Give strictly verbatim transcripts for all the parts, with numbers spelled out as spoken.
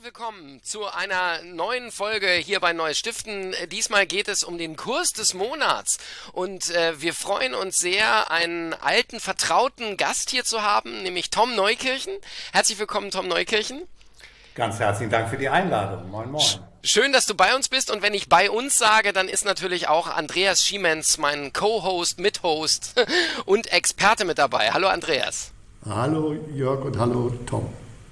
willkommen zu einer neuen Folge hier bei Neues Stiften. Diesmal geht es um den Kurs des Monats und äh, wir freuen uns sehr, einen alten, vertrauten Gast hier zu haben, nämlich Tom Neukirchen. Herzlich willkommen, Tom Neukirchen. Ganz herzlichen Dank für die Einladung. Moin, moin. Schön, dass du bei uns bist, und wenn ich bei uns sage, dann ist natürlich auch Andreas Schiemens, mein Co-Host, Mithost und Experte mit dabei. Hallo Andreas. Hallo Jörg und hallo Tom.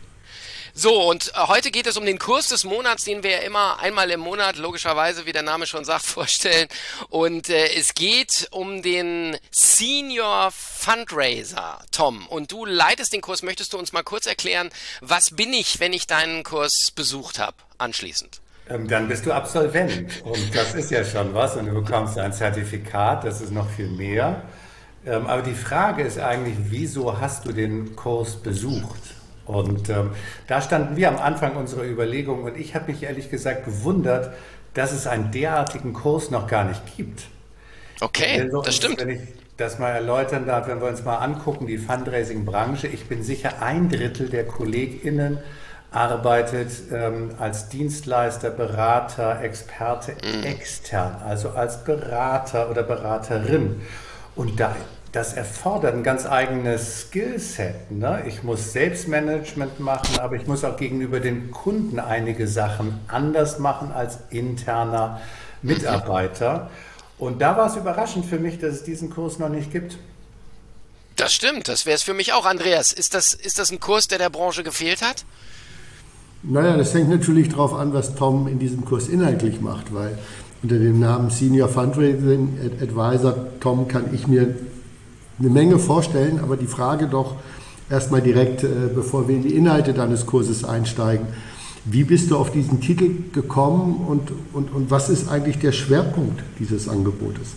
So, und heute geht es um den Kurs des Monats, den wir ja immer einmal im Monat, logischerweise, wie der Name schon sagt, vorstellen. Und äh, es geht um den Senior Fundraiser, Tom. Und du leitest den Kurs. Möchtest du uns mal kurz erklären, was bin ich, wenn ich deinen Kurs besucht habe, anschließend? Ähm, dann bist du Absolvent und das ist ja schon was und du bekommst ein Zertifikat, das ist noch viel mehr. Ähm, aber die Frage ist eigentlich, wieso hast du den Kurs besucht? Und ähm, da standen wir am Anfang unserer Überlegung und ich habe mich ehrlich gesagt gewundert, dass es einen derartigen Kurs noch gar nicht gibt. Okay, Wenn wir das uns, stimmt. Wenn ich das mal erläutern darf, wenn wir uns mal angucken, die Fundraising-Branche, ich bin sicher, ein Drittel der KollegInnen arbeitet ähm, als Dienstleister, Berater, Experte Mhm. extern, also als Berater oder Beraterin. Und da das erfordert ein ganz eigenes Skillset. Ne? Ich muss Selbstmanagement machen, aber ich muss auch gegenüber den Kunden einige Sachen anders machen als interner Mitarbeiter. Und da war es überraschend für mich, dass es diesen Kurs noch nicht gibt. Das stimmt, das wäre es für mich auch. Andreas, ist das, ist das ein Kurs, der der Branche gefehlt hat? Naja, das hängt natürlich darauf an, was Tom in diesem Kurs inhaltlich macht, weil unter dem Namen Senior Fundraising Advisor, Tom, kann ich mir eine Menge vorstellen, aber die Frage doch erstmal direkt, äh, bevor wir in die Inhalte deines Kurses einsteigen. Wie bist du auf diesen Titel gekommen und, und, und was ist eigentlich der Schwerpunkt dieses Angebotes?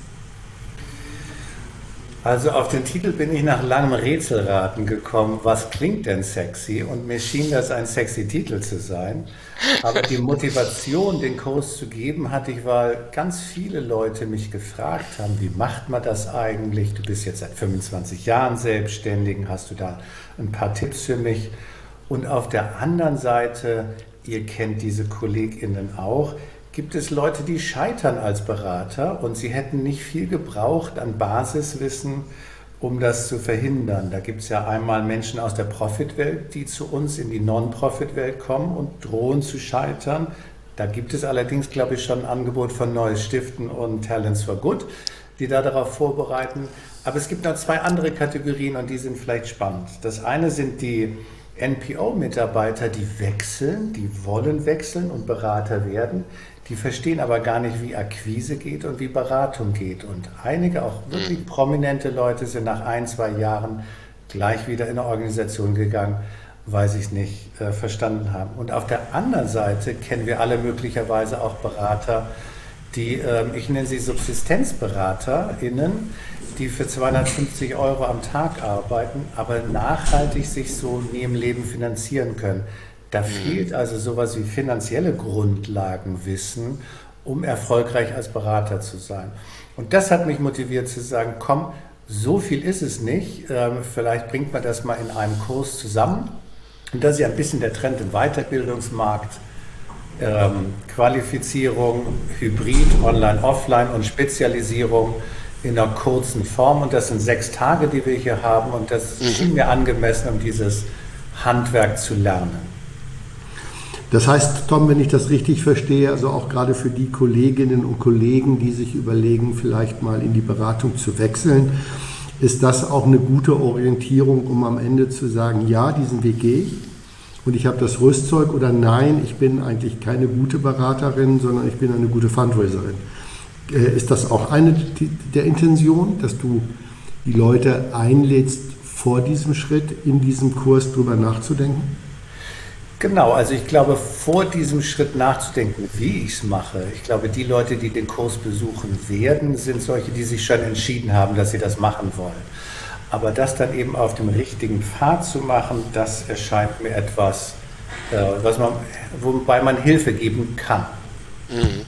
Also auf den Titel bin ich nach langem Rätselraten gekommen, was klingt denn sexy? Und mir schien das ein sexy Titel zu sein. Aber die Motivation, den Kurs zu geben, hatte ich, weil ganz viele Leute mich gefragt haben, wie macht man das eigentlich? Du bist jetzt seit fünfundzwanzig Jahren selbstständig, hast du da ein paar Tipps für mich? Und auf der anderen Seite, ihr kennt diese KollegInnen auch, gibt es Leute, die scheitern als Berater und sie hätten nicht viel gebraucht an Basiswissen, um das zu verhindern. Da gibt es ja einmal Menschen aus der Profitwelt, die zu uns in die Non-Profit-Welt kommen und drohen zu scheitern. Da gibt es allerdings, glaube ich, schon ein Angebot von Neues Stiften und Talents for Good, die da darauf vorbereiten. Aber es gibt noch zwei andere Kategorien und die sind vielleicht spannend. Das eine sind die N P O-Mitarbeiter, die wechseln, die wollen wechseln und Berater werden. Die verstehen aber gar nicht, wie Akquise geht und wie Beratung geht. Und einige, auch wirklich prominente Leute, sind nach ein, zwei Jahren gleich wieder in eine Organisation gegangen, weil sie es nicht äh, verstanden haben. Und auf der anderen Seite kennen wir alle möglicherweise auch Berater, die, äh, ich nenne sie SubsistenzberaterInnen, die für zweihundertfünfzig Euro am Tag arbeiten, aber nachhaltig sich so nie im Leben finanzieren können. Da fehlt also sowas wie finanzielle Grundlagenwissen, um erfolgreich als Berater zu sein. Und das hat mich motiviert zu sagen, komm, so viel ist es nicht, ähm, vielleicht bringt man das mal in einem Kurs zusammen. Und das ist ja ein bisschen der Trend im Weiterbildungsmarkt. Ähm, Qualifizierung, Hybrid, Online, Offline und Spezialisierung in einer kurzen Form. Und das sind sechs Tage, die wir hier haben. Und das schien mir angemessen, um dieses Handwerk zu lernen. Das heißt, Tom, wenn ich das richtig verstehe, also auch gerade für die Kolleginnen und Kollegen, die sich überlegen, vielleicht mal in die Beratung zu wechseln, ist das auch eine gute Orientierung, um am Ende zu sagen, ja, diesen Weg gehe ich und ich habe das Rüstzeug, oder nein, ich bin eigentlich keine gute Beraterin, sondern ich bin eine gute Fundraiserin. Äh, ist das auch eine der Intentionen, dass du die Leute einlädst, vor diesem Schritt in diesem Kurs drüber nachzudenken? Genau, also ich glaube, vor diesem Schritt nachzudenken, wie ich es mache, ich glaube, die Leute, die den Kurs besuchen werden, sind solche, die sich schon entschieden haben, dass sie das machen wollen. Aber das dann eben auf dem richtigen Pfad zu machen, das erscheint mir etwas, äh, was man, wobei man Hilfe geben kann. Mhm.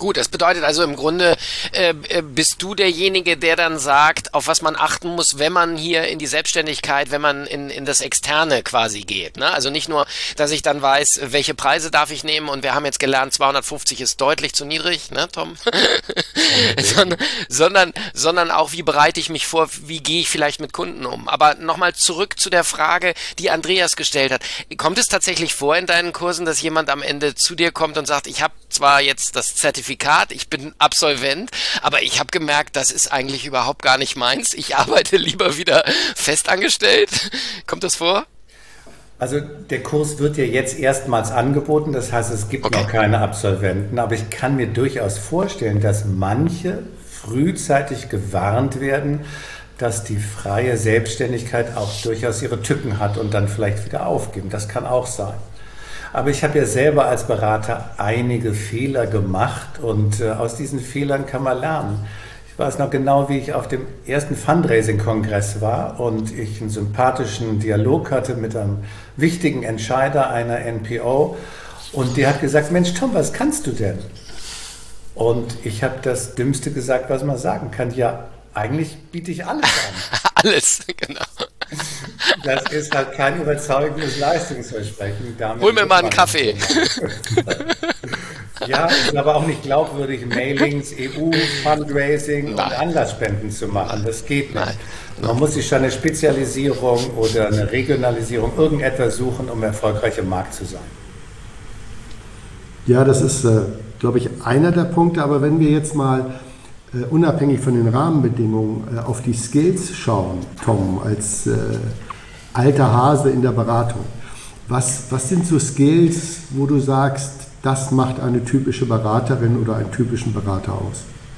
Gut, das bedeutet also im Grunde, äh, bist du derjenige, der dann sagt, auf was man achten muss, wenn man hier in die Selbstständigkeit, wenn man in, in das Externe quasi geht, ne? Also nicht nur, dass ich dann weiß, welche Preise darf ich nehmen, und wir haben jetzt gelernt, zweihundertfünfzig ist deutlich zu niedrig, ne, Tom? Okay. sondern, sondern, sondern auch, wie bereite ich mich vor, wie gehe ich vielleicht mit Kunden um? Aber nochmal zurück zu der Frage, die Andreas gestellt hat. Kommt es tatsächlich vor in deinen Kursen, dass jemand am Ende zu dir kommt und sagt, ich habe zwar jetzt das Zertifikat, ich bin Absolvent, aber ich habe gemerkt, das ist eigentlich überhaupt gar nicht meins. Ich arbeite lieber wieder festangestellt. Kommt das vor? Also der Kurs wird ja jetzt erstmals angeboten, das heißt, es gibt okay. noch keine Absolventen, aber ich kann mir durchaus vorstellen, dass manche frühzeitig gewarnt werden, dass die freie Selbstständigkeit auch durchaus ihre Tücken hat und dann vielleicht wieder aufgeben. Das kann auch sein. Aber ich habe ja selber als Berater einige Fehler gemacht, und äh, aus diesen Fehlern kann man lernen. Ich weiß noch genau, wie ich auf dem ersten Fundraising-Kongress war und ich einen sympathischen Dialog hatte mit einem wichtigen Entscheider einer N P O, und der hat gesagt, Mensch Tom, was kannst du denn? Und ich habe das Dümmste gesagt, was man sagen kann. Ja, eigentlich biete ich alles an. Alles, genau. Das ist halt kein überzeugendes Leistungsversprechen. Damit Hol mir mal einen Kaffee. Ja, es ist aber auch nicht glaubwürdig, Mailings, E U-Fundraising und Anlassspenden zu machen. Das geht nicht. Man muss sich schon eine Spezialisierung oder eine Regionalisierung, irgendetwas suchen, um erfolgreich im Markt zu sein. Ja, das ist, äh, glaube ich, einer der Punkte. Aber wenn wir jetzt mal Uh, unabhängig von den Rahmenbedingungen uh, auf die Skills schauen, Tom, als uh, alter Hase in der Beratung. Was, was sind so Skills, wo du sagst, das macht eine typische Beraterin oder einen typischen Berater aus?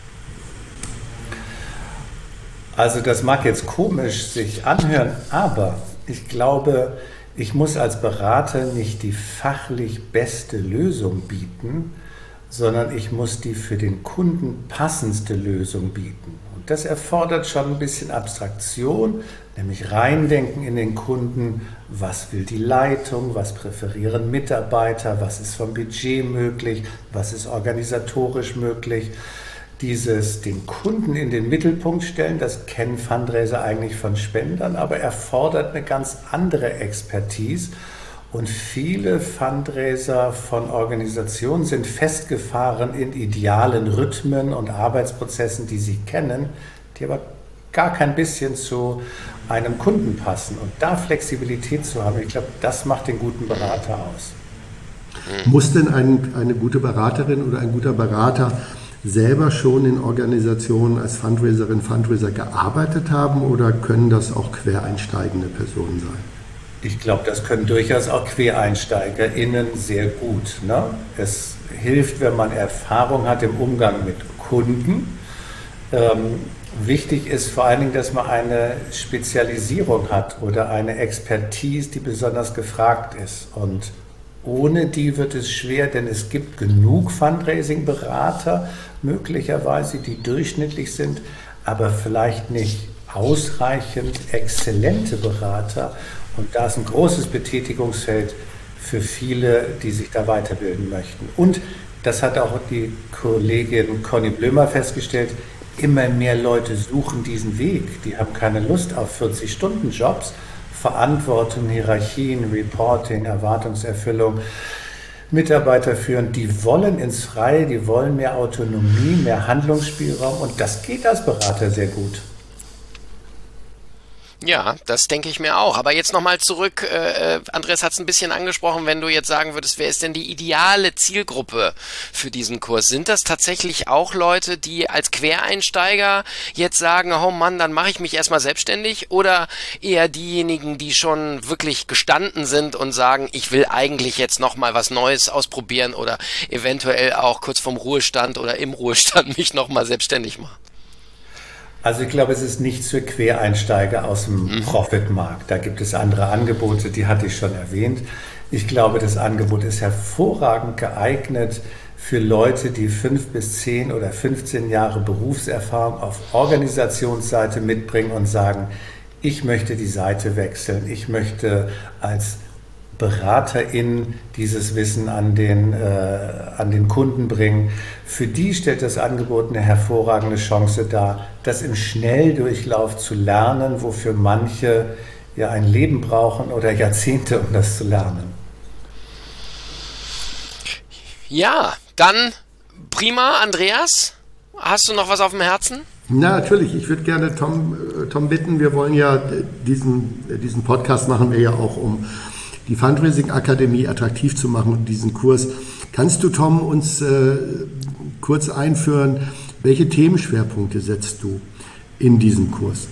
Also das mag jetzt komisch sich anhören, aber ich glaube, ich muss als Berater nicht die fachlich beste Lösung bieten, sondern ich muss die für den Kunden passendste Lösung bieten. Und das erfordert schon ein bisschen Abstraktion, nämlich reindenken in den Kunden, was will die Leitung, was präferieren Mitarbeiter, was ist vom Budget möglich, was ist organisatorisch möglich. Dieses den Kunden in den Mittelpunkt stellen, das kennen Fundraiser eigentlich von Spendern, aber erfordert eine ganz andere Expertise. Und viele Fundraiser von Organisationen sind festgefahren in idealen Rhythmen und Arbeitsprozessen, die sie kennen, die aber gar kein bisschen zu einem Kunden passen. Und da Flexibilität zu haben, ich glaube, das macht den guten Berater aus. Muss denn ein, eine gute Beraterin oder ein guter Berater selber schon in Organisationen als Fundraiserin, Fundraiser gearbeitet haben, oder können das auch quereinsteigende Personen sein? Ich glaube, das können durchaus auch QuereinsteigerInnen sehr gut. Ne? Es hilft, wenn man Erfahrung hat im Umgang mit Kunden. Ähm, wichtig ist vor allen Dingen, dass man eine Spezialisierung hat oder eine Expertise, die besonders gefragt ist. Und ohne die wird es schwer, denn es gibt genug Fundraising-Berater, möglicherweise, die durchschnittlich sind, aber vielleicht nicht ausreichend exzellente Berater. Und da ist ein großes Betätigungsfeld für viele, die sich da weiterbilden möchten. Und das hat auch die Kollegin Conny Blömer festgestellt, immer mehr Leute suchen diesen Weg. Die haben keine Lust auf vierzig-Stunden-Jobs, Verantwortung, Hierarchien, Reporting, Erwartungserfüllung, Mitarbeiter führen. Die wollen ins Freie, die wollen mehr Autonomie, mehr Handlungsspielraum, und das geht als Berater sehr gut. Ja, das denke ich mir auch. Aber jetzt nochmal zurück, äh, Andreas hat es ein bisschen angesprochen, wenn du jetzt sagen würdest, wer ist denn die ideale Zielgruppe für diesen Kurs? Sind das tatsächlich auch Leute, die als Quereinsteiger jetzt sagen, oh Mann, dann mache ich mich erstmal selbstständig, oder eher diejenigen, die schon wirklich gestanden sind und sagen, ich will eigentlich jetzt nochmal was Neues ausprobieren oder eventuell auch kurz vorm Ruhestand oder im Ruhestand mich nochmal selbstständig machen? Also ich glaube, es ist nichts für Quereinsteiger aus dem mhm. Profitmarkt. Da gibt es andere Angebote, die hatte ich schon erwähnt. Ich glaube, das Angebot ist hervorragend geeignet für Leute, die fünf bis zehn oder fünfzehn Jahre Berufserfahrung auf Organisationsseite mitbringen und sagen, ich möchte die Seite wechseln, ich möchte als BeraterInnen dieses Wissen an den, äh, an den Kunden bringen. Für die stellt das Angebot eine hervorragende Chance dar, das im Schnelldurchlauf zu lernen, wofür manche ja ein Leben brauchen oder Jahrzehnte, um das zu lernen. Ja, dann prima. Andreas, hast du noch was auf dem Herzen? Na, natürlich. Ich würde gerne Tom, Tom bitten, wir wollen ja diesen, diesen Podcast machen wir ja auch, um die Fundraising Akademie attraktiv zu machen und diesen Kurs. Kannst du, Tom, uns äh, kurz einführen, welche Themenschwerpunkte setzt du in diesem Kurs?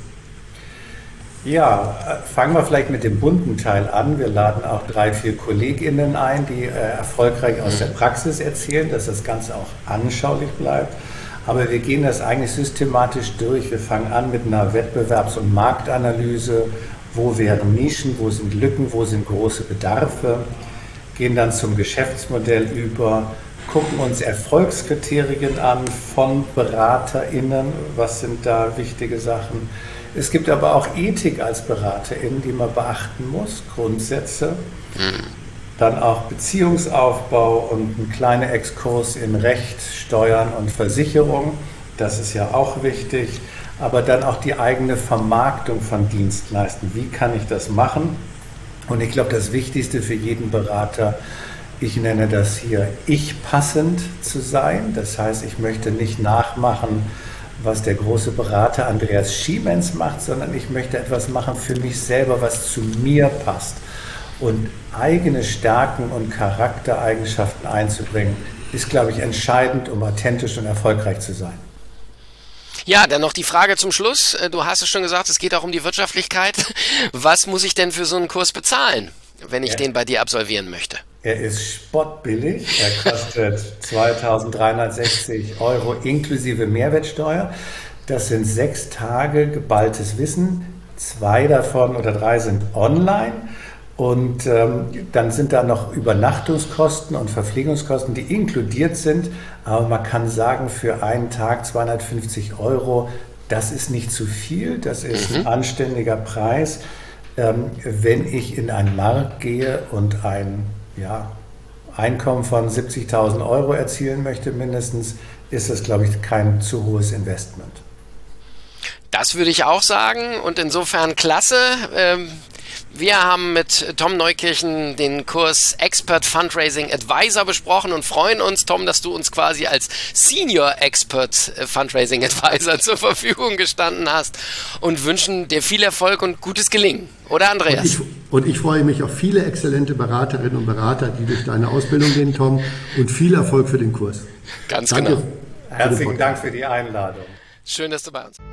Ja, fangen wir vielleicht mit dem bunten Teil an. Wir laden auch drei, vier KollegInnen ein, die äh, erfolgreich aus der Praxis erzählen, dass das Ganze auch anschaulich bleibt. Aber wir gehen das eigentlich systematisch durch. Wir fangen an mit einer Wettbewerbs- und Marktanalyse. Wo wären Nischen, wo sind Lücken, wo sind große Bedarfe? Gehen dann zum Geschäftsmodell über, gucken uns Erfolgskriterien an von BeraterInnen. Was sind da wichtige Sachen? Es gibt aber auch Ethik als BeraterInnen, die man beachten muss, Grundsätze. Dann auch Beziehungsaufbau und ein kleiner Exkurs in Recht, Steuern und Versicherung. Das ist ja auch wichtig. Aber dann auch die eigene Vermarktung von Dienstleistungen. Wie kann ich das machen? Und ich glaube, das Wichtigste für jeden Berater, ich nenne das hier, ich passend zu sein. Das heißt, ich möchte nicht nachmachen, was der große Berater Andreas Schiemens macht, sondern ich möchte etwas machen für mich selber, was zu mir passt. Und eigene Stärken und Charaktereigenschaften einzubringen, ist, glaube ich, entscheidend, um authentisch und erfolgreich zu sein. Ja, dann noch die Frage zum Schluss. Du hast es schon gesagt, es geht auch um die Wirtschaftlichkeit. Was muss ich denn für so einen Kurs bezahlen, wenn ich ja. den bei dir absolvieren möchte? Er ist spottbillig. Er kostet zweitausenddreihundertsechzig Euro inklusive Mehrwertsteuer. Das sind sechs Tage geballtes Wissen. Zwei davon oder drei sind online. Und ähm, dann sind da noch Übernachtungskosten und Verpflegungskosten, die inkludiert sind. Aber man kann sagen, für einen Tag zweihundertfünfzig Euro, das ist nicht zu viel, das ist mhm. ein anständiger Preis. Ähm, wenn ich in einen Markt gehe und ein ja, Einkommen von siebzigtausend Euro erzielen möchte mindestens, ist das, glaube ich, kein zu hohes Investment. Das würde ich auch sagen und insofern klasse. Ähm Wir haben mit Tom Neukirchen den Kurs Expert Fundraising Advisor besprochen und freuen uns, Tom, dass du uns quasi als Senior Expert Fundraising Advisor zur Verfügung gestanden hast und wünschen dir viel Erfolg und gutes Gelingen. Oder, Andreas? Und ich, und ich freue mich auf viele exzellente Beraterinnen und Berater, die durch deine Ausbildung gehen, Tom, und viel Erfolg für den Kurs. Ganz Danke. genau. Herzlichen Dank für die Einladung. Schön, dass du bei uns bist.